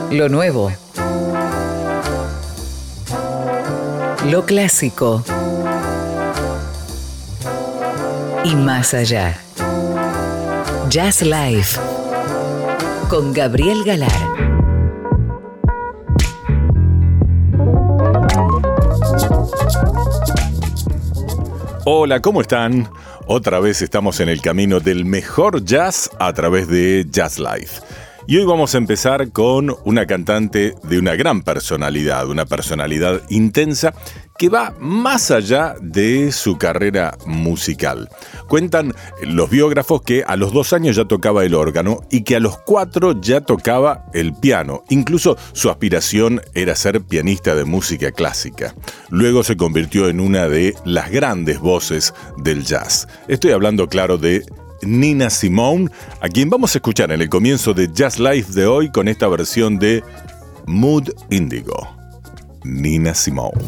Lo nuevo. Lo clásico. Y más allá. Jazz Live. Con Gabriel Galar. Hola, ¿cómo están? Otra vez estamos en el camino del mejor jazz a través de Jazz Live. Y hoy vamos a empezar con una cantante de una gran personalidad, una personalidad intensa que va más allá de su carrera musical. Cuentan los biógrafos que a los 2 años ya tocaba el órgano y que a los 4 ya tocaba el piano. Incluso su aspiración era ser pianista de música clásica. Luego se convirtió en una de las grandes voces del jazz. Estoy hablando, claro, de Nina Simone, a quien vamos a escuchar en el comienzo de Jazz Live de hoy con esta versión de Mood Indigo. Nina Simone.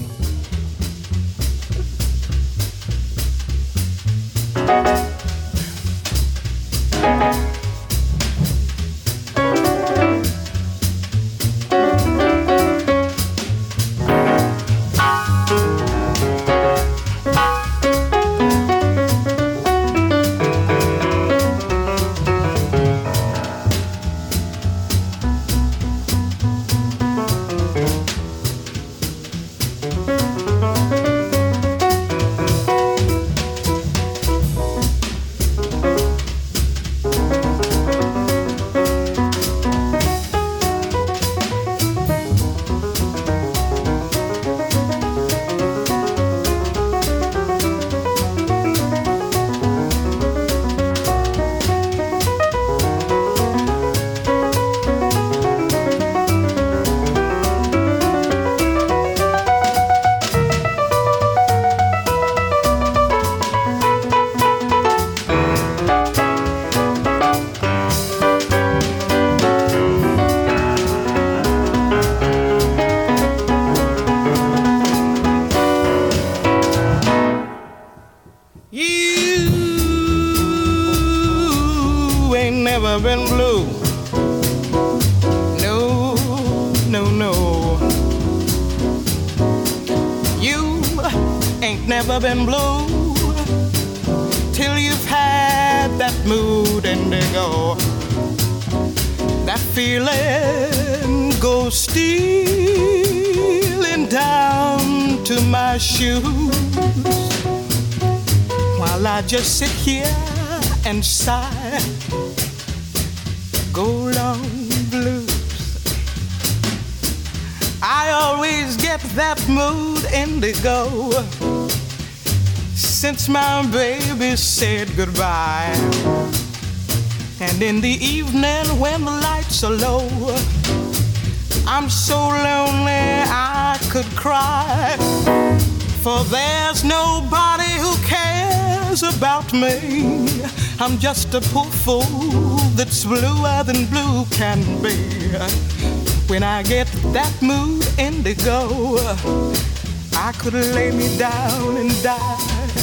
Been blue till you've had that mood indigo. That feeling goes stealing down to my shoes while I just sit here and sigh. Go long blues. I always get that mood indigo since my baby said goodbye. And in the evening when the lights are low, I'm so lonely I could cry. For there's nobody who cares about me. I'm just a poor fool that's bluer than blue can be. When I get that mood indigo, I could lay me down and die.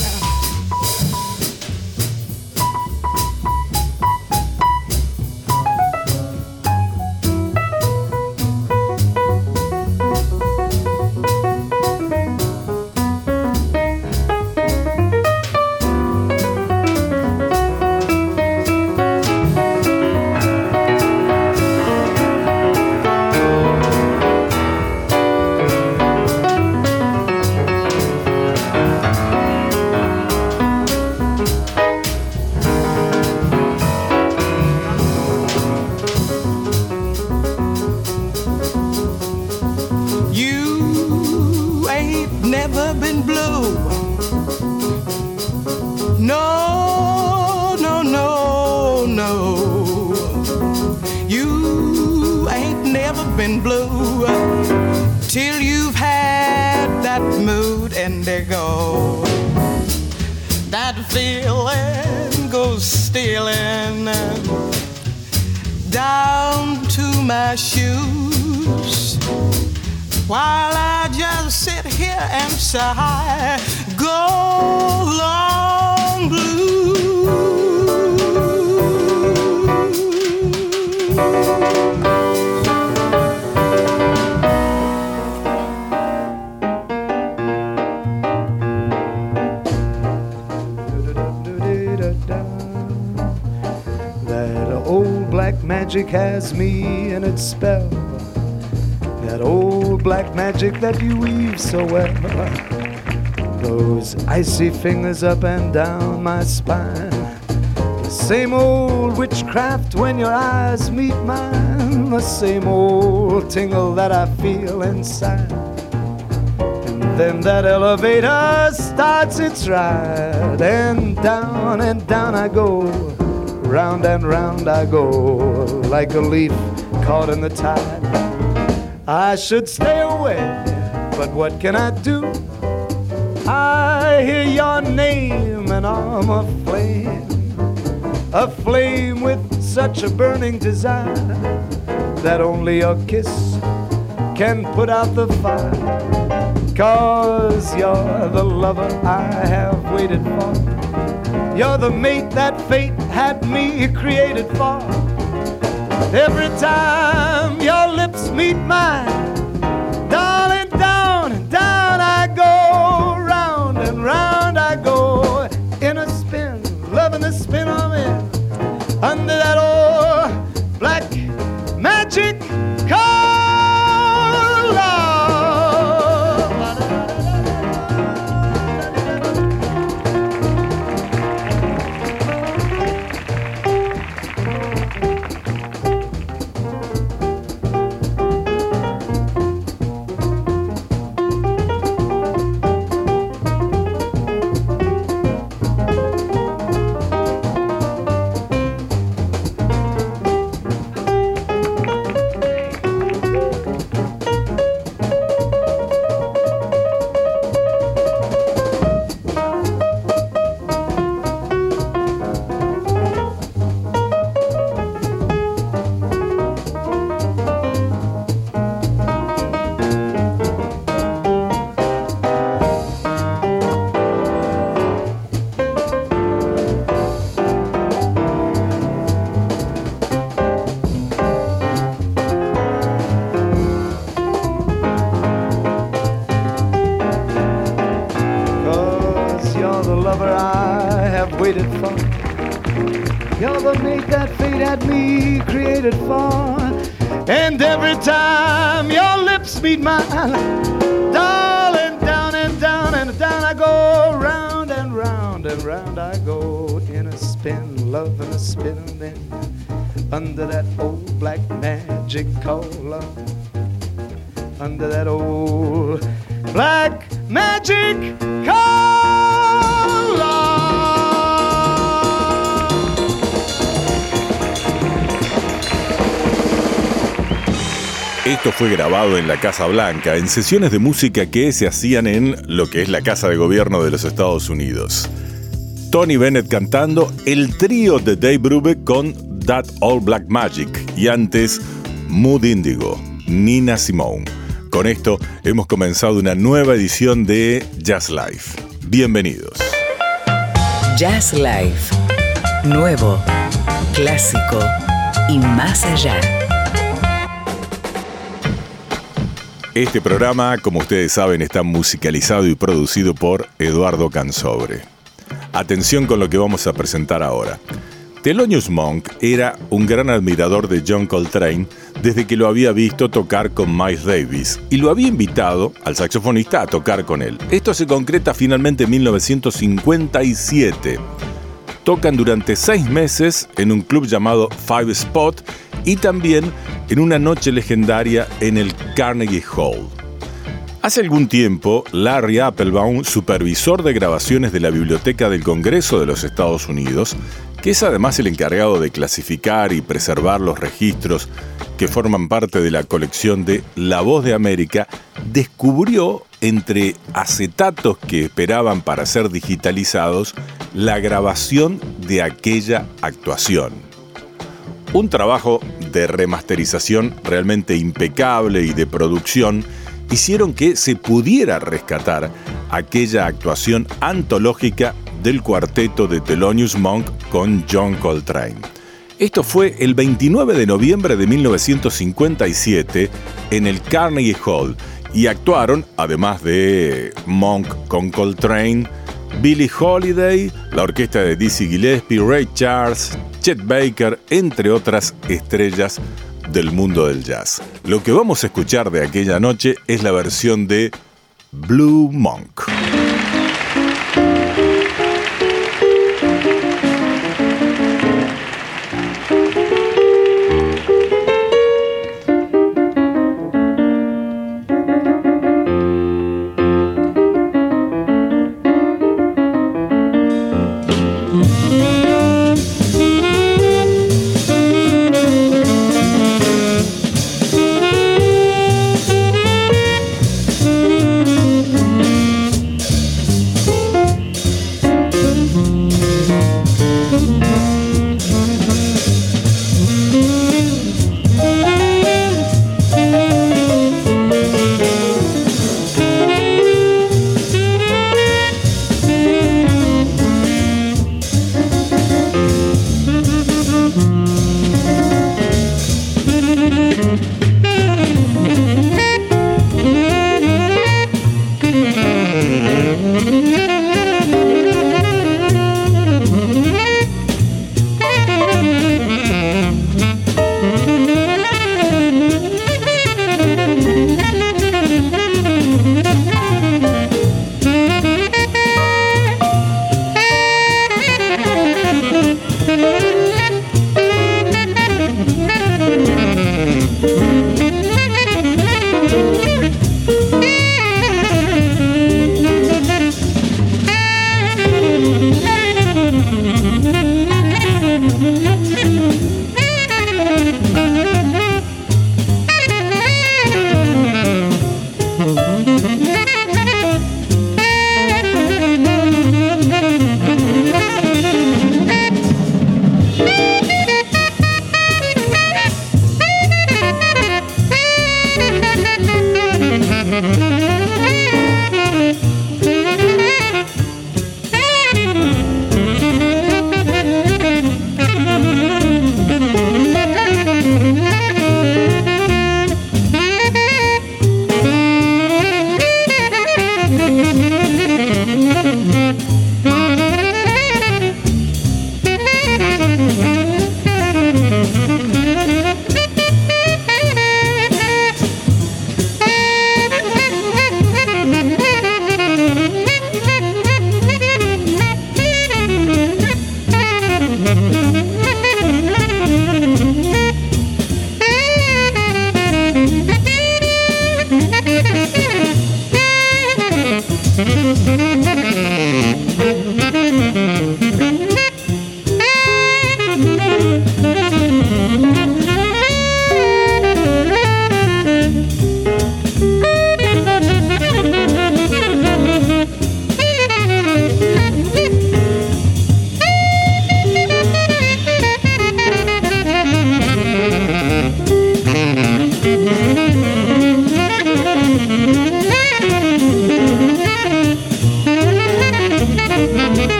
Sigh, go long blue. black magic has me in its spell. That old black magic that you weave so well. Those icy fingers up and down my spine. The same old witchcraft when your eyes meet mine. The same old tingle that I feel inside. And then that elevator starts its ride. And down I go. Round and round I go. Like a leaf caught in the tide. I should stay away, but what can I do? I hear your name and I'm aflame with such a burning desire that only your kiss can put out the fire. 'Cause you're the lover I have waited for. You're the mate that fate had me created for. Every time your lips meet mine, darling, down and down I go. Round and round I go. In a spin, loving the spin I'm in. Under that old black magic collar. You're the mate that fate had me created for. And every time your lips meet mine, darling, down and down and down I go. Round and round and round I go. In a spin, love in a spin, and then under that old black magic collar. Under that old black magic collar. Esto fue grabado en la Casa Blanca, en sesiones de música que se hacían en lo que es la Casa de Gobierno de los Estados Unidos. Tony Bennett cantando, el trío de Dave Brubeck con That Old Black Magic y antes Mood Indigo, Nina Simone. Con esto hemos comenzado una nueva edición de Jazz Life. Bienvenidos. Jazz Life. Nuevo, clásico y más allá. Este programa, como ustedes saben, está musicalizado y producido por Eduardo Cansobre. Atención con lo que vamos a presentar ahora. Thelonious Monk era un gran admirador de John Coltrane desde que lo había visto tocar con Miles Davis y lo había invitado al saxofonista a tocar con él. Esto se concreta finalmente en 1957. Tocan durante 6 meses en un club llamado Five Spot y también en una noche legendaria en el Carnegie Hall. Hace algún tiempo, Larry Applebaum, supervisor de grabaciones de la Biblioteca del Congreso de los Estados Unidos, que es además el encargado de clasificar y preservar los registros que forman parte de la colección de La Voz de América, descubrió entre acetatos que esperaban para ser digitalizados la grabación de aquella actuación. Un trabajo de remasterización realmente impecable y de producción hicieron que se pudiera rescatar aquella actuación antológica del cuarteto de Thelonious Monk con John Coltrane. Esto fue el 29 de noviembre de 1957 en el Carnegie Hall y actuaron, además de Monk con Coltrane, Billie Holiday, la orquesta de Dizzy Gillespie, Ray Charles, Chet Baker, entre otras estrellas del mundo del jazz. Lo que vamos a escuchar de aquella noche es la versión de Blue Monk.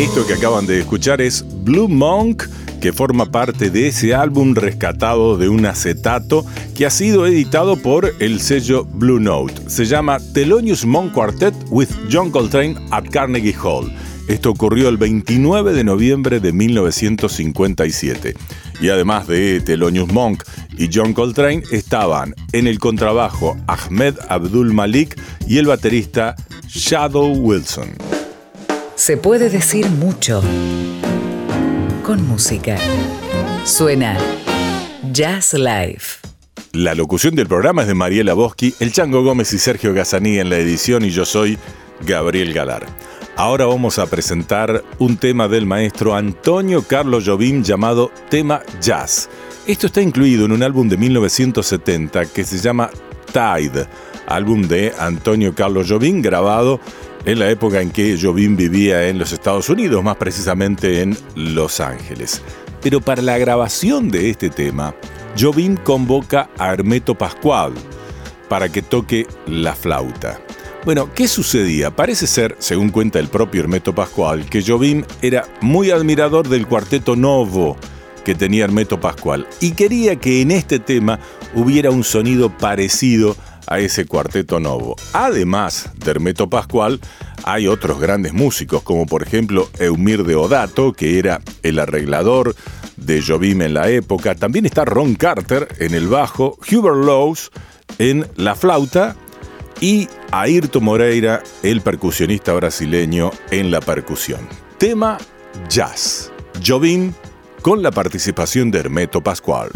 Esto que acaban de escuchar es Blue Monk, que forma parte de ese álbum rescatado de un acetato que ha sido editado por el sello Blue Note. Se llama Thelonious Monk Quartet with John Coltrane at Carnegie Hall. Esto ocurrió el 29 de noviembre de 1957. Y además de Thelonious Monk y John Coltrane, estaban en el contrabajo Ahmed Abdul Malik y el baterista Shadow Wilson. Se puede decir mucho con música. Suena Jazz Live. La locución del programa es de Mariela Boschi, el Chango Gómez y Sergio Gazzani en la edición, y yo soy Gabriel Galar. Ahora vamos a presentar un tema del maestro Antonio Carlos Jobim llamado Tema Jazz. Esto está incluido en un álbum de 1970 que se llama Tide, álbum de Antonio Carlos Jobim grabado en la época en que Jobim vivía en los Estados Unidos, más precisamente en Los Ángeles. Pero para la grabación de este tema, Jobim convoca a Hermeto Pascual para que toque la flauta. Bueno, ¿qué sucedía? Parece ser, según cuenta el propio Hermeto Pascual, que Jobim era muy admirador del cuarteto Novo que tenía Hermeto Pascual y quería que en este tema hubiera un sonido parecido a ese cuarteto Novo. Además de Hermeto Pascual, hay otros grandes músicos, como por ejemplo Eumir Deodato, que era el arreglador de Jobim en la época. También está Ron Carter en el bajo, Hubert Laws en la flauta y Ayrton Moreira, el percusionista brasileño, en la percusión. Tema Jazz. Jobim con la participación de Hermeto Pascual.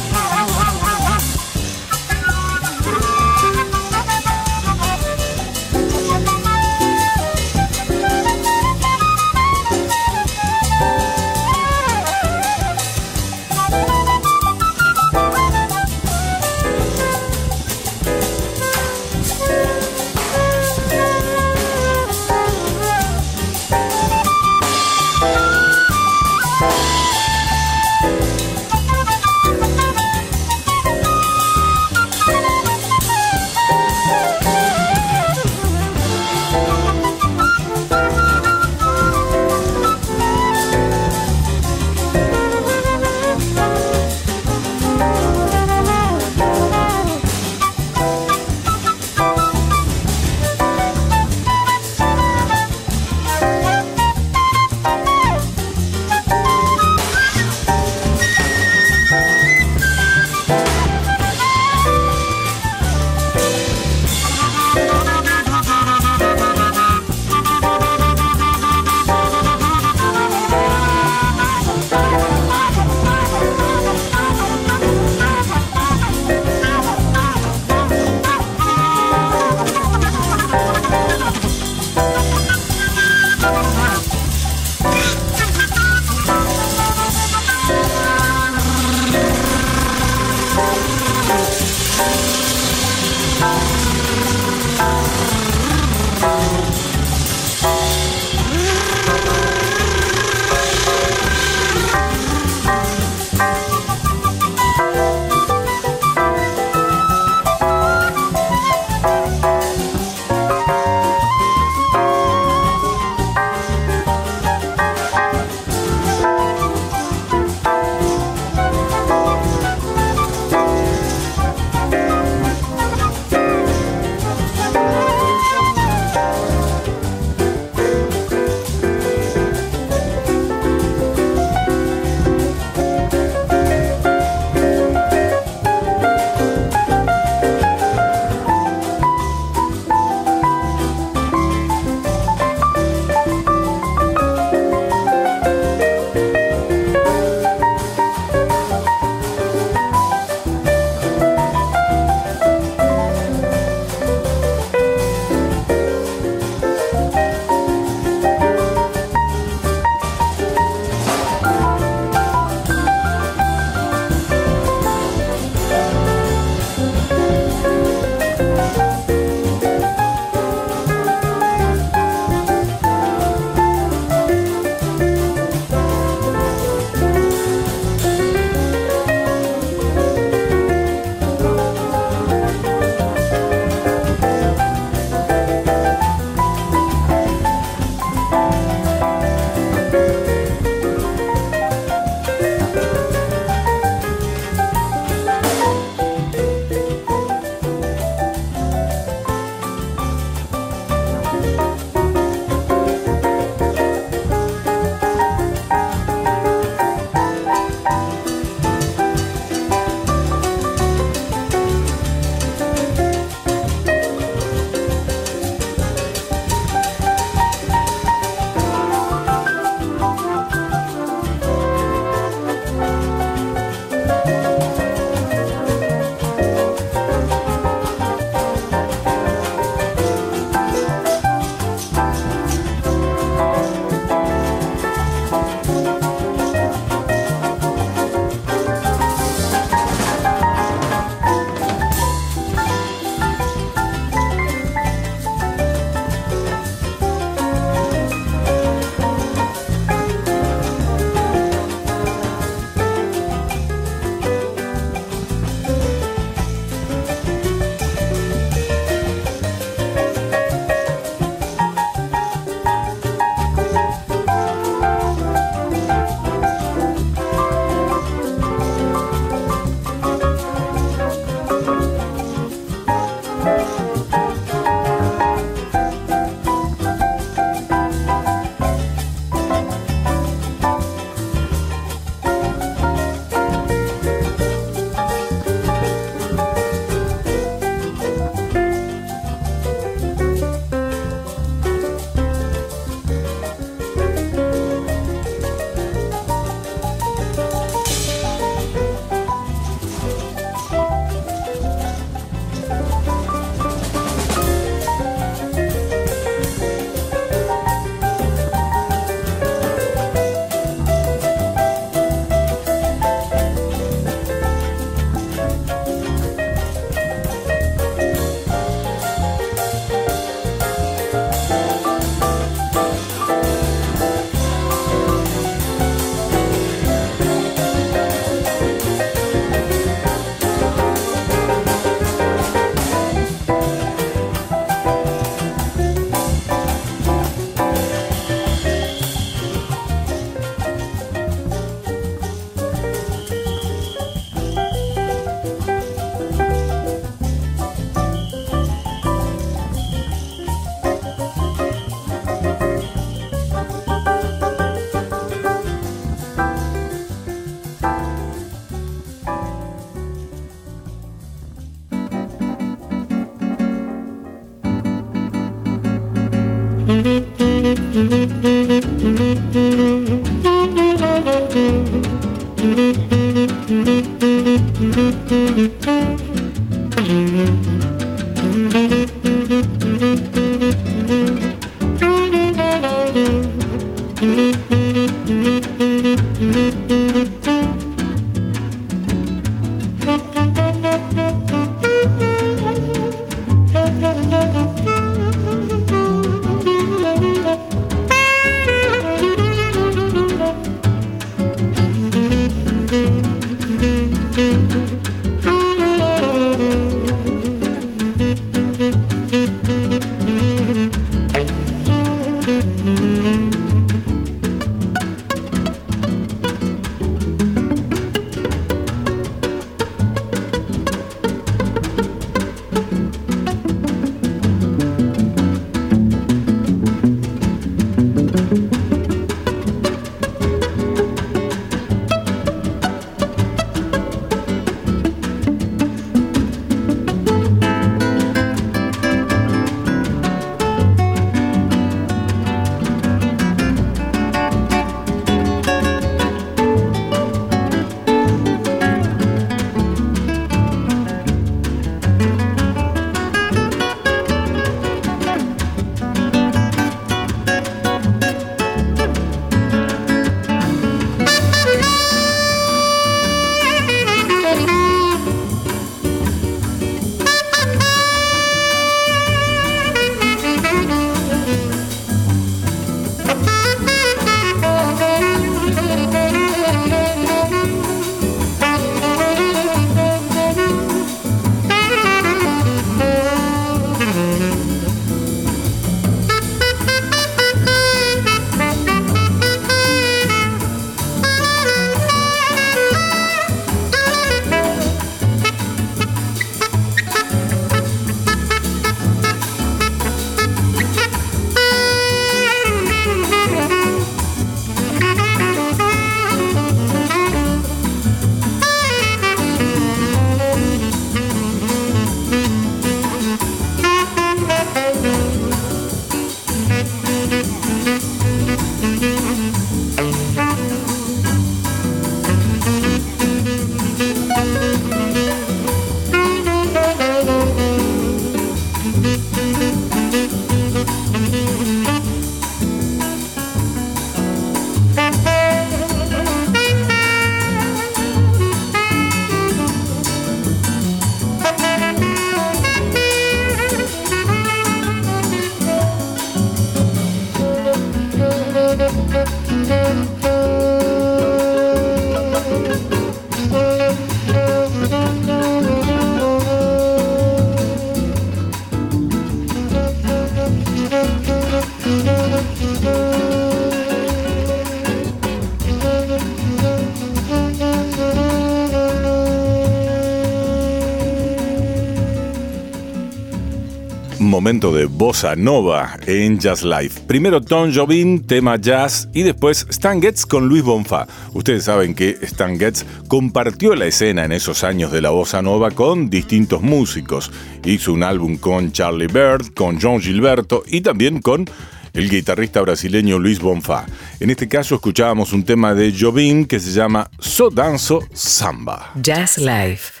momento de bossa nova en Jazz Live. Primero Tom Jobim, tema jazz, y después Stan Getz con Luis Bonfá. Ustedes saben que Stan Getz compartió la escena en esos años de la bossa nova con distintos músicos. Hizo un álbum con Charlie Byrd, con João Gilberto y también con el guitarrista brasileño Luis Bonfá. En este caso escuchábamos un tema de Jobim que se llama So Danzo Samba. Jazz Live.